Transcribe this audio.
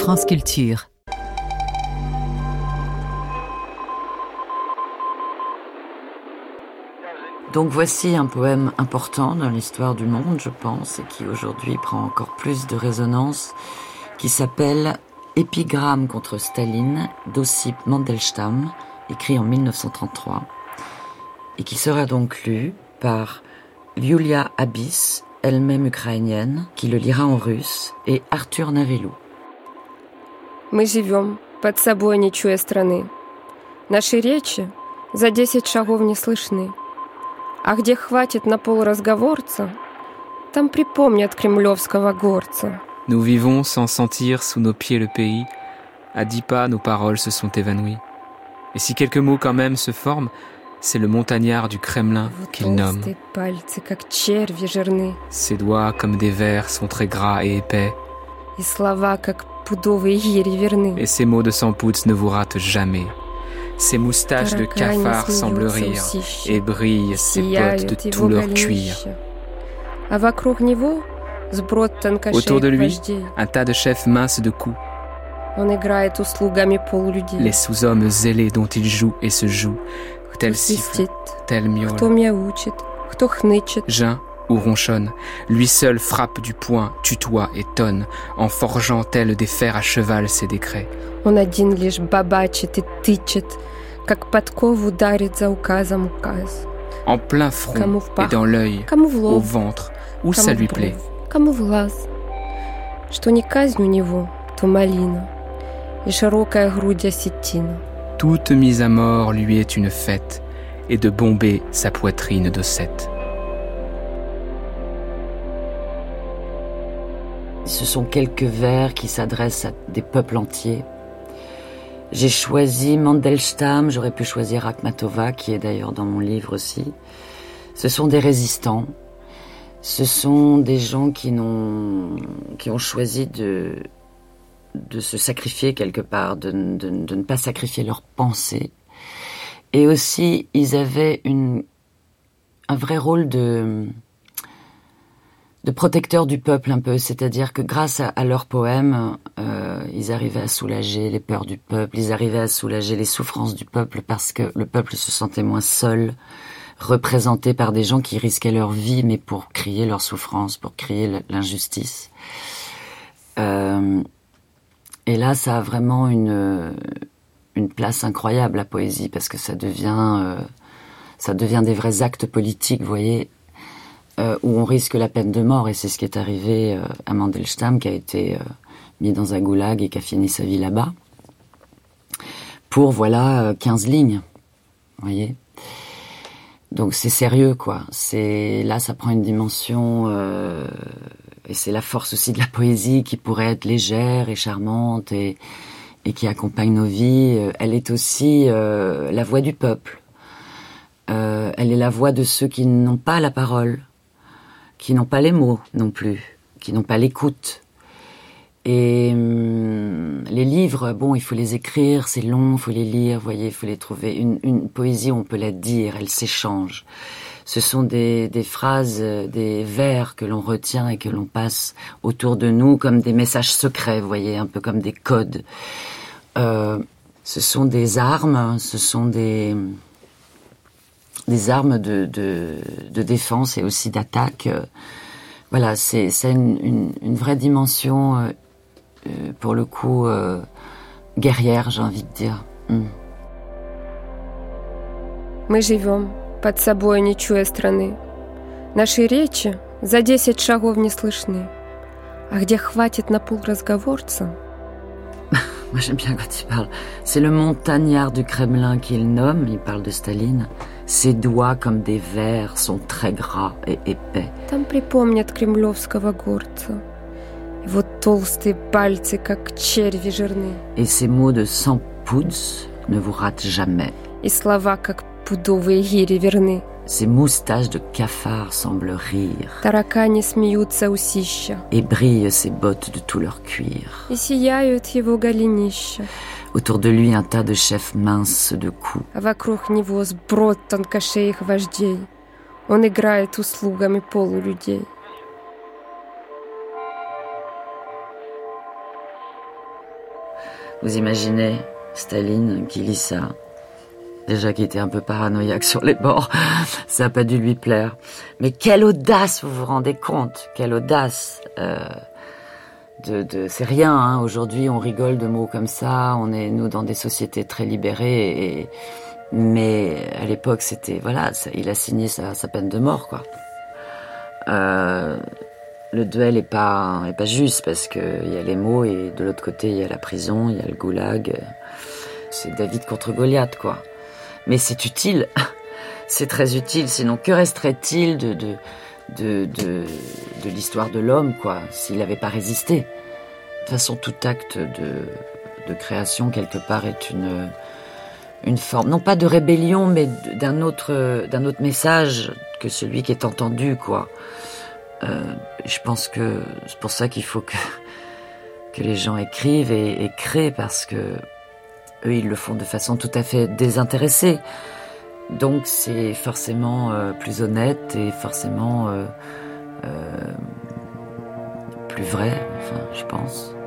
France Culture. Donc voici un poème important dans l'histoire du monde, je pense, et qui aujourd'hui prend encore plus de résonance, qui s'appelle « Épigramme contre Staline » d'Ossip Mandelstam, écrit en 1933, et qui sera donc lu par Yulia Abyss, elle-même ukrainienne, qui le lira en russe, et Arthur Navelou. Мы живем под собой, не чуя страны. Наши речи за 10 шагов не слышны. А где хватит на полразговорца, там припомнят кремлевского горца. Nous vivons sans sentir sous nos pieds le pays. À 10 pas, nos paroles se sont évanouies. Et si quelques mots quand même se forment, c'est le montagnard du Kremlin qu'il nomme. Пальцы, как черви жирны. Ses doigts, comme des vers, sont très gras et épais. И слова, как пудовые гири верны. Et ces mots de sans-pouce ne vous ratent jamais. Ses moustaches de cafard semblent rire et brillent ses bottes de tout leur cuir. Autour de lui, un tas de chefs minces de coups. Les sous-hommes zélés dont il joue et se joue, tel siffle, tel miaule, geint ou ronchonne. Lui seul frappe du poing, tutoie et tonne, en forgeant tel des fers à cheval ses décrets. Он один лишь бабачит и тычет, как подкову дарит за указом указ. En plein front et dans l'œil, au ventre, où ça lui plaît. Кому в глаз. Что не казнь у него, то малина, и широкая грудь осетина. Toute mise à mort lui est une fête, et de bomber sa poitrine d'ossette. Ce sont quelques vers qui s'adressent à des peuples entiers. J'ai choisi Mandelstam, j'aurais pu choisir Akhmatova, qui est d'ailleurs dans mon livre aussi. Ce sont des résistants. Ce sont des gens qui ont choisi de se sacrifier quelque part, de ne pas sacrifier leur pensée. Et aussi, ils avaient un vrai rôle de protecteur du peuple un peu, c'est-à-dire que grâce à leurs poèmes, ils arrivaient à soulager les peurs du peuple, ils arrivaient à soulager les souffrances du peuple parce que le peuple se sentait moins seul, représenté par des gens qui risquaient leur vie, mais pour crier leur souffrance, pour crier l'injustice. Et là, ça a vraiment une place incroyable, la poésie, parce que ça devient des vrais actes politiques, vous voyez, où on risque la peine de mort, et c'est ce qui est arrivé à Mandelstam, qui a été mis dans un goulag et qui a fini sa vie là-bas, pour, 15 lignes, vous voyez. Donc c'est sérieux, quoi. Là, ça prend une dimension, et c'est la force aussi de la poésie, qui pourrait être légère et charmante, et qui accompagne nos vies. Elle est aussi la voix du peuple. Elle est la voix de ceux qui n'ont pas la parole, qui n'ont pas les mots non plus, qui n'ont pas l'écoute. Et les livres, il faut les écrire, c'est long, il faut les lire, vous voyez, il faut les trouver. Une poésie, on peut la dire, elle s'échange. Ce sont des phrases, des vers que l'on retient et que l'on passe autour de nous comme des messages secrets, vous voyez, un peu comme des codes. Ce sont des armes, ce sont des armes de défense et aussi d'attaque. Voilà, c'est une vraie dimension, pour le coup, guerrière, j'ai envie de dire. Мы живем под собой, не чуя страны. Наши речи за 10 шагов не слышны. А где хватит на полразговорца? Moi, j'aime bien quand il parle. C'est le montagnard du Kremlin qu'il nomme, il parle de Staline. Ses doigts, comme des vers, sont très gras et épais. Там припомнят кремлевского горца. Его толстые пальцы, как черви жирны. Et ces mots de sans-pouce ne vous ratent jamais. И слова, как пудовые гири верны. Ses moustaches de cafard semblent rire. Таракани смеются усища. Et brillent ses bottes de tout leur cuir. И сияют его голенища. Autour de lui, un tas de chefs minces de coups. А вокруг него сброд тонкошеих вождей. Он играет услугами полулюдей. Vous imaginez Staline qui lit ça, déjà qui était un peu paranoïaque sur les bords, ça n'a pas dû lui plaire. Mais quelle audace, vous vous rendez compte? Quelle audace c'est rien, hein. Aujourd'hui, on rigole de mots comme ça, on est, nous, dans des sociétés très libérées, mais à l'époque, c'était, voilà, il a signé sa peine de mort, quoi. Le duel est pas juste, parce que il y a les mots, et de l'autre côté, il y a la prison, il y a le goulag. C'est David contre Goliath, quoi. Mais c'est utile. C'est très utile. Sinon, que resterait-il de l'histoire de l'homme, quoi, s'il n'avait pas résisté? De toute façon, tout acte de création, quelque part, est une forme, non pas de rébellion, mais d'un autre message que celui qui est entendu, quoi. Je pense que c'est pour ça qu'il faut que les gens écrivent et créent, parce que eux, ils le font de façon tout à fait désintéressée. Donc c'est forcément plus honnête et forcément plus vrai, enfin, je pense.